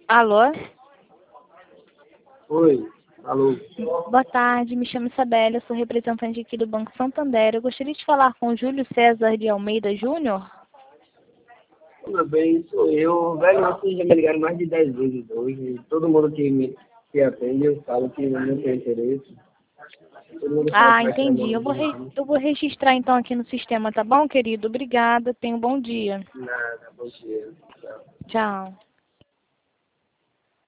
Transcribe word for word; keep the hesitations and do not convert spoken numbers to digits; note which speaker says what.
Speaker 1: Alô?
Speaker 2: Oi, alô.
Speaker 1: Boa tarde, me chamo Isabela, eu sou representante aqui do Banco Santander. Eu gostaria de falar com o Júlio César de Almeida Júnior.
Speaker 2: Tudo bem, sou eu. Velho, vocês já me ligaram mais de dez vezes hoje. Todo mundo que me que atende, eu falo que não tem interesse. Todo mundo fala
Speaker 1: Ah,
Speaker 2: que vai tirar
Speaker 1: entendi. Eu
Speaker 2: meu
Speaker 1: vou, re-
Speaker 2: dinheiro.
Speaker 1: eu vou registrar então aqui no sistema, tá bom, querido? Obrigada, tenha um bom dia.
Speaker 2: Nada, bom dia. Tchau.
Speaker 1: Tchau.